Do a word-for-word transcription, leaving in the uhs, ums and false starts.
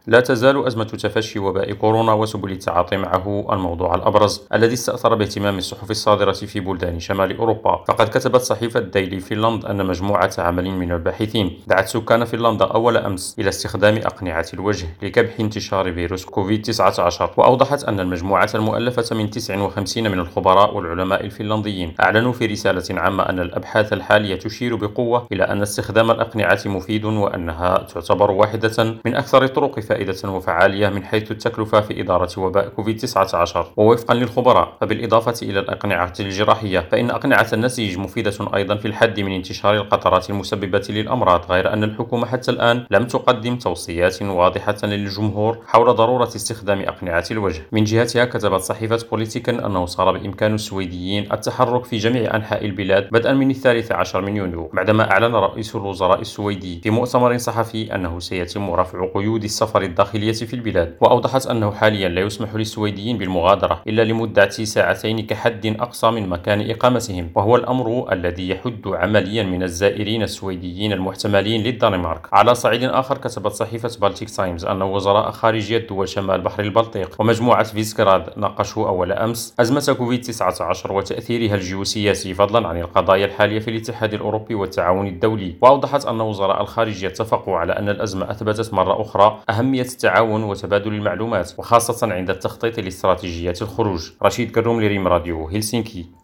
لا تزال أزمة تفشي وباء كورونا وسبل التعاطي معه الموضوع الأبرز الذي استأثر باهتمام الصحف الصادرة في بلدان شمال أوروبا. فقد كتبت صحيفة ديلي فنلاند أن مجموعة عمل من الباحثين دعت سكان فنلندا أول أمس إلى استخدام أقنعة الوجه لكبح انتشار فيروس كوفيد تسعة عشر. وأوضحت أن المجموعة المؤلفة من تسعة وخمسين من الخبراء والعلماء الفنلنديين أعلنوا في رسالة عامة أن الأبحاث الحالية تشير بقوة إلى أن استخدام الأقنعة مفيد، وأنها تعتبر واحدة من أكثر الطرق فائدة وفعالية من حيث التكلفة في إدارة وباء كوفيد تسعة عشر. ووفقا للخبراء، فبالإضافة إلى الأقنعة الجراحية، فإن أقنعة النسيج مفيدة أيضا في الحد من انتشار القطرات المسببة للأمراض، غير أن الحكومة حتى الآن لم تقدم توصيات واضحة للجمهور حول ضرورة استخدام أقنعة الوجه. من جهتها، كتبت صحيفة بوليتيكن أنه صار بإمكان السويديين التحرك في جميع أنحاء البلاد بدءا من الثالث عشر من يونيو، بعدما أعلن رئيس الوزراء السويدي في مؤتمر صحفي أنه سيتم رفع قيود السفر الداخلية في البلاد. وأوضحت أنه حاليا لا يسمح للسويديين بالمغادرة إلا لمدة ساعتين كحد أقصى من مكان إقامتهم، وهو الأمر الذي يحد عمليا من الزائرين السويديين المحتملين للدنمارك. على صعيد آخر، كتبت صحيفة بالتيك تايمز أن وزراء خارجية دول شمال بحر البلطيق ومجموعة فيسكراد ناقشوا أول أمس أزمة كوفيد تسعة عشر وتأثيرها الجيوسياسي، فضلا عن القضايا الحالية في الاتحاد الأوروبي والتعاون الدولي. وأوضحت أن وزراء الخارجية اتفقوا على أن الأزمة أثبتت مرة أخرى أهمية التعاون وتبادل المعلومات، وخاصة عند التخطيط لاستراتيجيات الخروج. رشيد كروم لريم راديو هلسنكي.